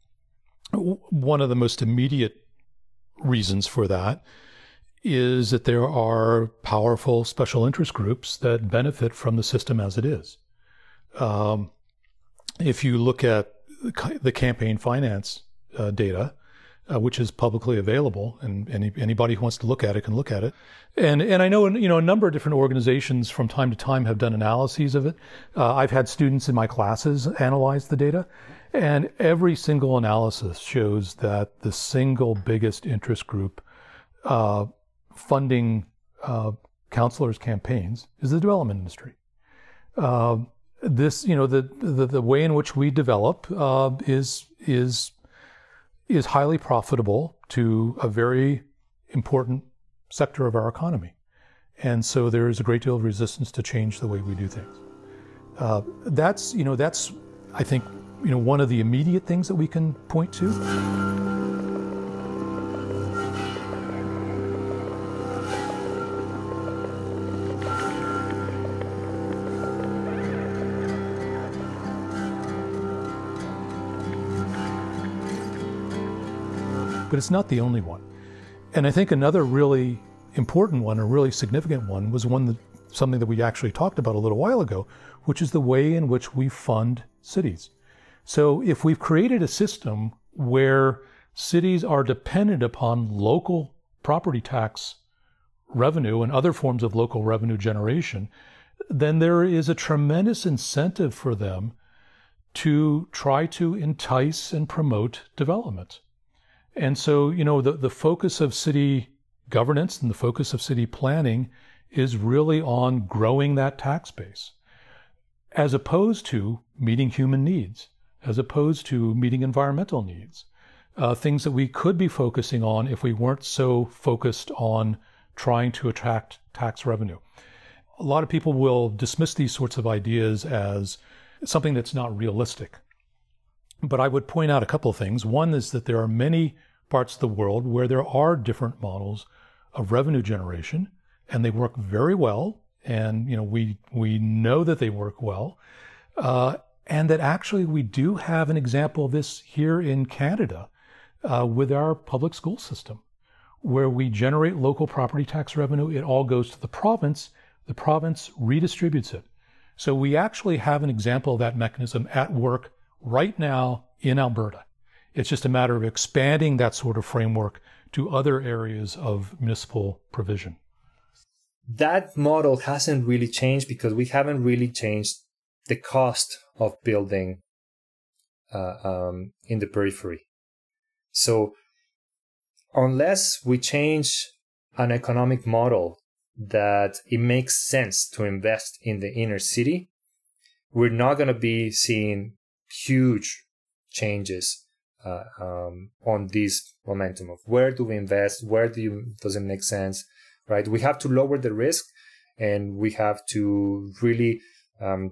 one of the most immediate reasons for that is that there are powerful special interest groups that benefit from the system as it is. Um, if you look at the campaign finance uh, data, uh, which is publicly available, and any, anybody who wants to look at it can look at it. And and I know you know a number of different organizations from time to time have done analyses of it. Uh, I've had students in my classes analyze the data, and every single analysis shows that the single biggest interest group uh, funding uh, councilors' campaigns is the development industry. Uh, this, you know, the, the the way in which we develop uh, is is is highly profitable to a very important sector of our economy, and so there is a great deal of resistance to change the way we do things. Uh, that's, you know, that's, I think, you know, one of the immediate things that we can point to. But it's not the only one. And I think another really important one, a really significant one, was one that something that we actually talked about a little while ago, which is the way in which we fund cities. So if we've created a system where cities are dependent upon local property tax revenue and other forms of local revenue generation, then there is a tremendous incentive for them to try to entice and promote development. And so, you know, the, the focus of city governance and the focus of city planning is really on growing that tax base, as opposed to meeting human needs, as opposed to meeting environmental needs, uh, things that we could be focusing on if we weren't so focused on trying to attract tax revenue. A lot of people will dismiss these sorts of ideas as something that's not realistic. But I would point out a couple of things. One is that there are many parts of the world where there are different models of revenue generation, and they work very well. And, you know, we we know that they work well. Uh, and that actually we do have an example of this here in Canada uh, with our public school system, where we generate local property tax revenue. It all goes to the province. The province redistributes it. So we actually have an example of that mechanism at work right now in Alberta. It's just a matter of expanding that sort of framework to other areas of municipal provision. That model hasn't really changed because we haven't really changed the cost of building uh, um, in the periphery. So unless we change an economic model that it makes sense to invest in the inner city, we're not going to be seeing huge changes uh, um, on this momentum of where do we invest, where do you, does it make sense, right? We have to lower the risk, and we have to really um,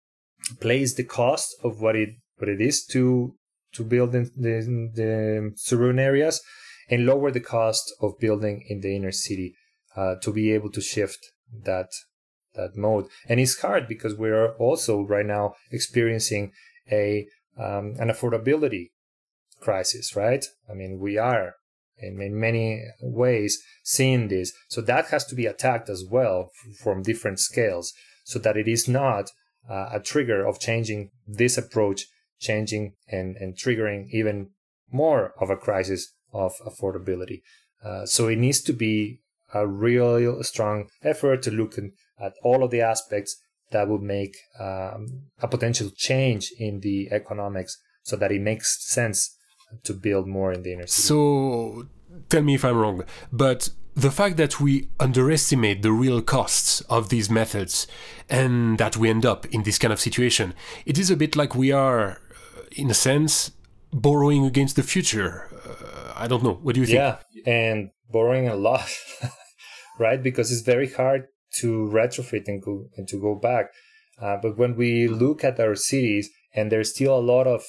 place the cost of what it what it is to to build in the, the suburban areas, and lower the cost of building in the inner city uh, to be able to shift that that mode. And it's hard because we're also right now experiencing a um, an affordability crisis, right? I mean, we are in, in many ways seeing this. So that has to be attacked as well from different scales, so that it is not uh, a trigger of changing this approach, changing and, and triggering even more of a crisis of affordability. Uh, so it needs to be a real strong effort to look in, at all of the aspects that would make um, a potential change in the economics, so that it makes sense to build more in the inner city. So, tell me if I'm wrong, but the fact that we underestimate the real costs of these methods and that we end up in this kind of situation, it is a bit like we are, in a sense, borrowing against the future. Uh, I don't know. What do you think? Yeah, and borrowing a lot, right? Because it's very hard to retrofit and go and to go back. Uh, but when we look at our cities, and there's still a lot of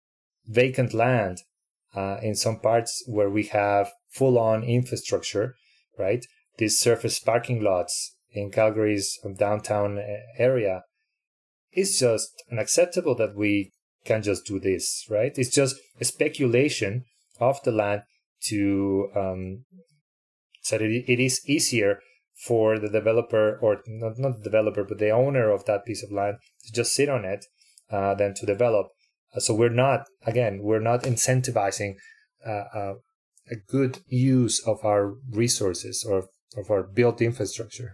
vacant land uh, in some parts where we have full-on infrastructure, right? These surface parking lots in Calgary's downtown area, it's just unacceptable that we can just do this, right? It's just a speculation of the land to um, so that it is easier for the developer, or not, not the developer, but the owner of that piece of land to just sit on it uh, than to develop. Uh, so we're not, again, we're not incentivizing uh, uh, a good use of our resources or of our built infrastructure.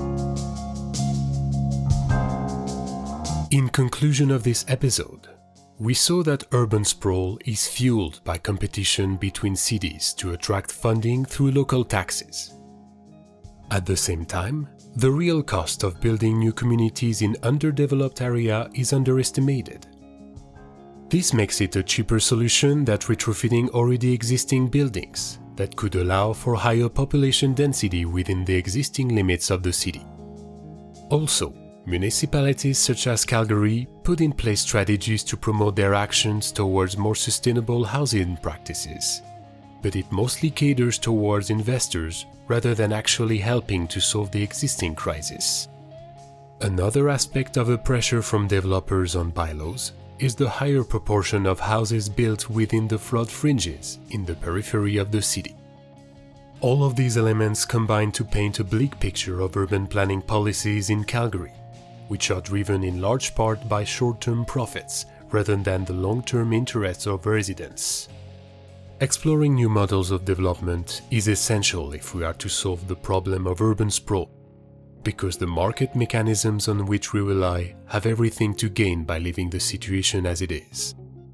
In conclusion of this episode, we saw that urban sprawl is fueled by competition between cities to attract funding through local taxes. At the same time, the real cost of building new communities in underdeveloped areas is underestimated. This makes it a cheaper solution than retrofitting already existing buildings that could allow for higher population density within the existing limits of the city. Also, municipalities such as Calgary put in place strategies to promote their actions towards more sustainable housing practices, but it mostly caters towards investors rather than actually helping to solve the existing crisis. Another aspect of the pressure from developers on bylaws is the higher proportion of houses built within the flood fringes in the periphery of the city. All of these elements combine to paint a bleak picture of urban planning policies in Calgary, which are driven in large part by short-term profits rather than the long-term interests of residents. Exploring new models of development is essential if we are to solve the problem of urban sprawl, because the market mechanisms on which we rely have everything to gain by leaving the situation as it is.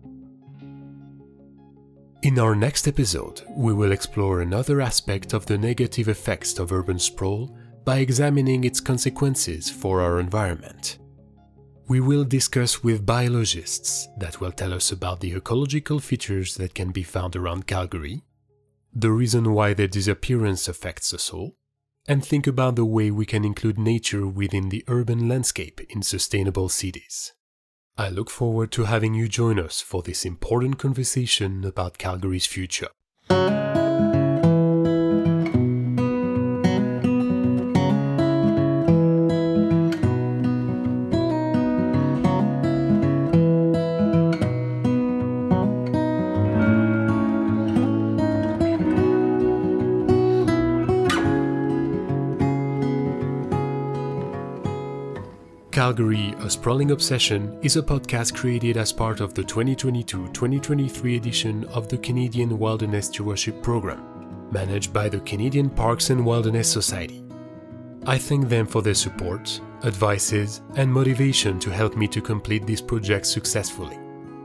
In our next episode, we will explore another aspect of the negative effects of urban sprawl by examining its consequences for our environment. We will discuss with biologists that will tell us about the ecological features that can be found around Calgary, the reason why their disappearance affects us all, and think about the way we can include nature within the urban landscape in sustainable cities. I look forward to having you join us for this important conversation about Calgary's future. Calgary, A Sprawling Obsession is a podcast created as part of the twenty twenty-two twenty twenty-three edition of the Canadian Wilderness Stewardship Program, managed by the Canadian Parks and Wilderness Society. I thank them for their support, advices, and motivation to help me to complete this project successfully.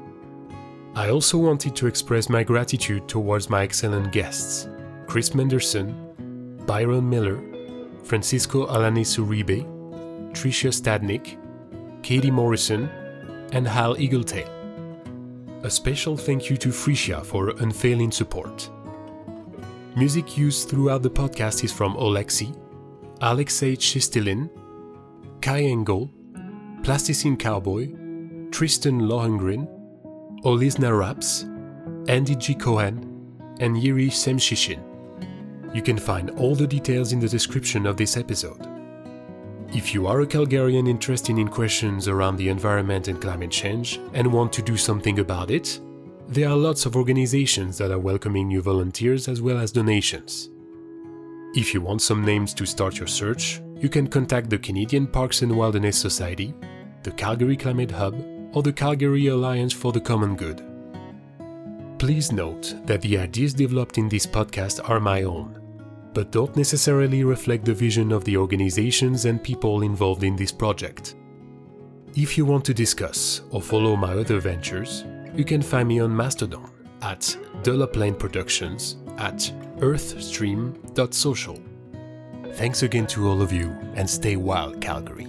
I also wanted to express my gratitude towards my excellent guests, Chris Menderson, Byron Miller, Francisco Alanis Uribe, Tricia Stadnick, Katie Morrison, and Hal Eagletail. A special thank you to Frisia for her unfailing support. Music used throughout the podcast is from Olexi, Alexei Chistilin, Kai Engel, Plasticine Cowboy, Tristan Lohengrin, Olizna Raps, Andy G. Cohen, and Yiri Semshishin. You can find all the details in the description of this episode. If you are a Calgarian interested in questions around the environment and climate change and want to do something about it, there are lots of organizations that are welcoming new volunteers as well as donations. If you want some names to start your search, you can contact the Canadian Parks and Wilderness Society, the Calgary Climate Hub, or the Calgary Alliance for the Common Good. Please note that the ideas developed in this podcast are my own, but don't necessarily reflect the vision of the organizations and people involved in this project. If you want to discuss or follow my other ventures, you can find me on Mastodon at De La Plaine Productions at earthstream dot social. Thanks again to all of you, and stay wild, Calgary.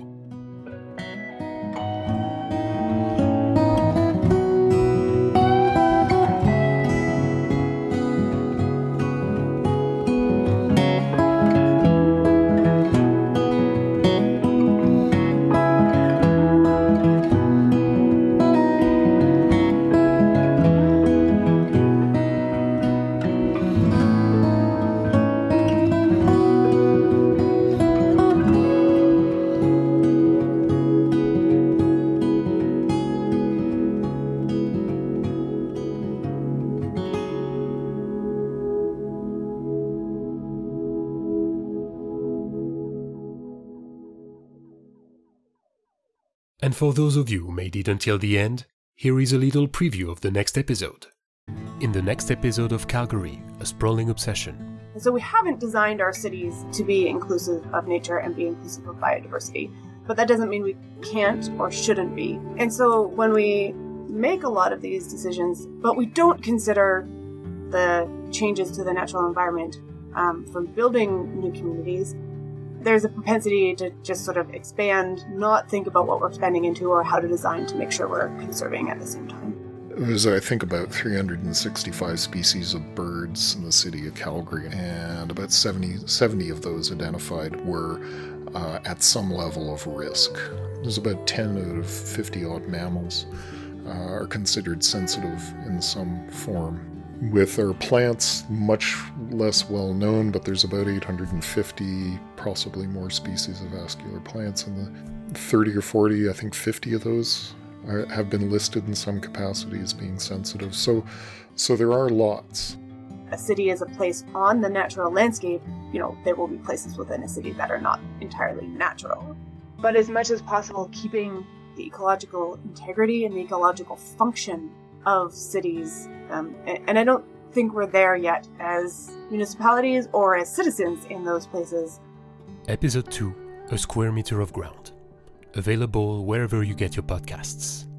And for those of you who made it until the end, here is a little preview of the next episode. In the next episode of Calgary, A Sprawling Obsession. And so we haven't designed our cities to be inclusive of nature and be inclusive of biodiversity, but that doesn't mean we can't or shouldn't be. And so when we make a lot of these decisions, but we don't consider the changes to the natural environment um, from building new communities. There's a propensity to just sort of expand, not think about what we're spending into or how to design to make sure we're conserving at the same time. There's, I think, about three hundred sixty-five species of birds in the city of Calgary, and about seventy, seventy of those identified were uh, at some level of risk. There's about ten out of fifty odd mammals uh, are considered sensitive in some form. With our plants, much less well known, but there's about eight hundred fifty, possibly more species of vascular plants, and the thirty or forty, I think fifty of those are, have been listed in some capacity as being sensitive. So, so there are lots. A city is a place on the natural landscape. You know, there will be places within a city that are not entirely natural. But as much as possible, keeping the ecological integrity and the ecological function of cities. Um, and, and I don't think we're there yet as municipalities or as citizens in those places. Episode two, A Square Meter of Ground. Available wherever you get your podcasts.